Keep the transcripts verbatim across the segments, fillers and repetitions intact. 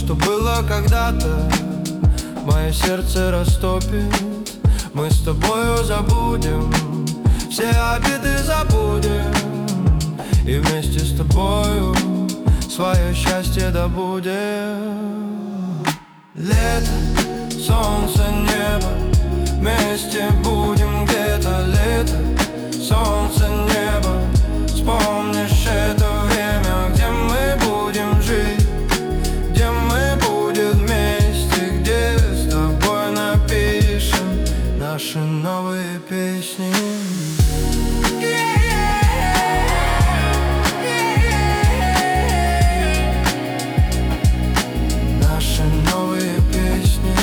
что было когда-то, мое сердце растопит. Мы с тобою забудем, все обиды забудем, и вместе с тобою свое счастье добудем. Лето, солнце, небо, вместе будем где-то. Лето, солнце, небо, вспомнишь это время, где мы будем жить, где мы будем вместе, где с тобой напишем наши новые песни. Наши новые песни.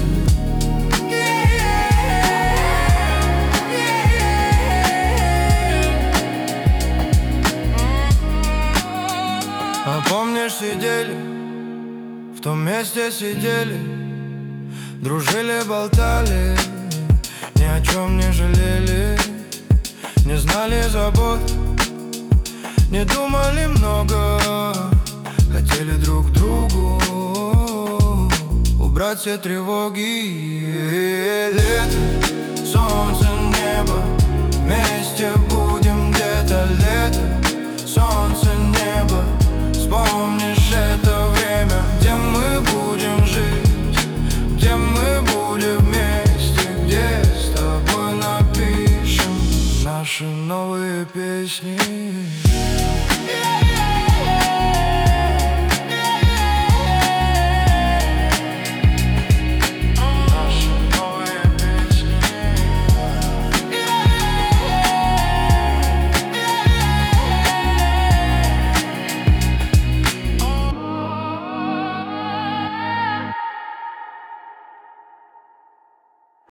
А помнишь, сидели, в том месте сидели, дружили, болтали, ни о чем не жалели, не знали забот, не думали много, хотели друг другу убрать все тревоги. Лето, солнце, небо, вместе будем где-то. Лето, солнце, небо, вспомнишь это время, где мы будем жить, где мы будем вместе, где с тобой напишем наши новые песни.